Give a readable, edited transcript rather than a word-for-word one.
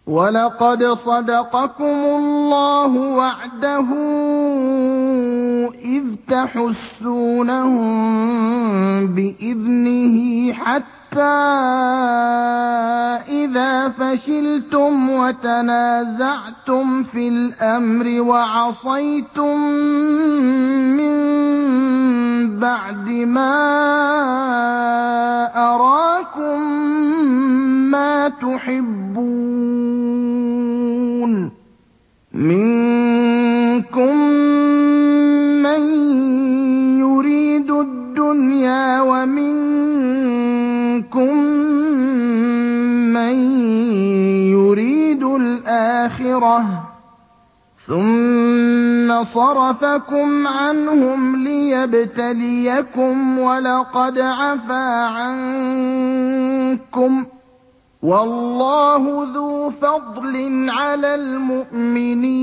وَلَقَدْ صَدَقَكُمُ اللَّهُ وَعْدَهُ إِذْ تَحُسُّونَهُم بِإِذْنِهِ حَتَّىٰ إِذَا فَشِلْتُمْ وَتَنَازَعْتُمْ فِي الْأَمْرِ وَعَصَيْتُم مِّن بَعْدِ مَا أَرَاكُم مَّا تُحِبُّونَ ۚ مِنكُم مَّن يُرِيدُ الدُّنْيَا وَمِنكُم مَّن يُرِيدُ الْآخِرَةَ ۚ ثُمَّ صَرَفَكُمْ عَنْهُمْ لِيَبْتَلِيَكُمْ ۖ وَلَقَدْ عَفَا عَنكُمْ ۗ وَاللَّهُ ذُو فَضْلٍ عَلَى الْمُؤْمِنِينَ